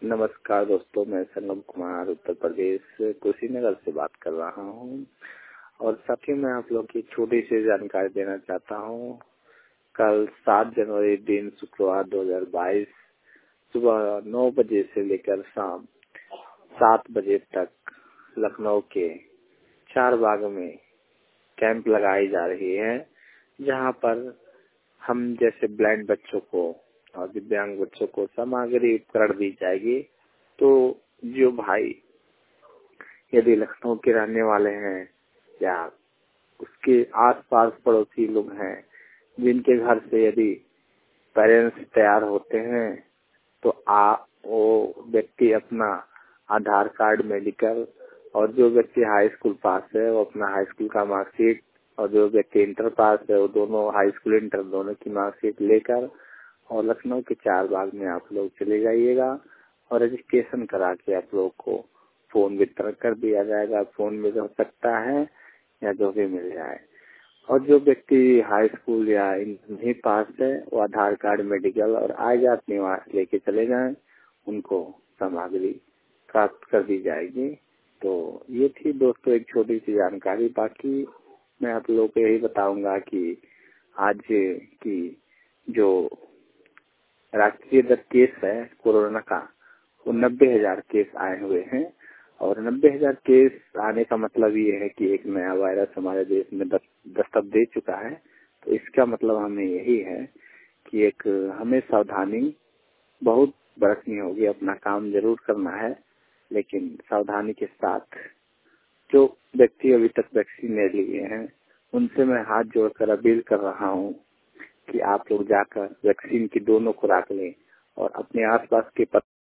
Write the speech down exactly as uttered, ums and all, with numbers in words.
नमस्कार दोस्तों, मैं संगम कुमार उत्तर प्रदेश कुशीनगर से बात कर रहा हूं और साथ ही मैं आप लोग की छोटी सी जानकारी देना चाहता हूं। कल सात जनवरी दिन शुक्रवार दो हज़ार बाईस सुबह नौ बजे से लेकर शाम सात बजे तक लखनऊ के चार बाग में कैंप लगाई जा रही है, जहां पर हम जैसे ब्लाइंड बच्चों को और दिव्यांग बच्चों को सामग्री उपकरण दी जाएगी। तो जो भाई यदि लखनऊ के रहने वाले हैं या उसके आसपास पड़ोसी लोग हैं, जिनके घर से यदि पेरेंट्स तैयार होते हैं, तो आ वो व्यक्ति अपना आधार कार्ड, मेडिकल, और जो व्यक्ति हाई स्कूल पास है वो अपना हाई स्कूल का मार्कशीट, और जो व्यक्ति इंटर पास है वो दोनों हाई स्कूल इंटर दोनों की मार्कशीट लेकर और लखनऊ के चार बाग में आप लोग चले जाइएगा और रजिस्ट्रेशन करा के आप लोग को फोन वितरण कर दिया जाएगा। फोन में हो सकता है या जो भी मिल जाए। और जो व्यक्ति हाई स्कूल या नहीं पास है वो आधार कार्ड, मेडिकल और आजाद निवास लेके चले जाएं, उनको सामग्री प्राप्त कर दी जाएगी। तो ये थी दोस्तों एक छोटी सी जानकारी। बाकी मैं आप लोगों को यही बताऊंगा कि आज की जो राष्ट्रीय दर केस है कोरोना का, वो नब्बे हजार केस आए हुए हैं। और नब्बे हजार केस आने का मतलब ये है कि एक नया वायरस हमारे देश में दस्तक दे चुका है। तो इसका मतलब हमें यही है कि एक हमें सावधानी बहुत बरतनी होगी। अपना काम जरूर करना है, लेकिन सावधानी के साथ। जो व्यक्ति अभी तक वैक्सीन ले लिए हैं, उनसे मैं हाथ जोड़कर अपील कर रहा हूँ कि आप लोग जाकर वैक्सीन की दोनों खुराक लें और अपने आसपास के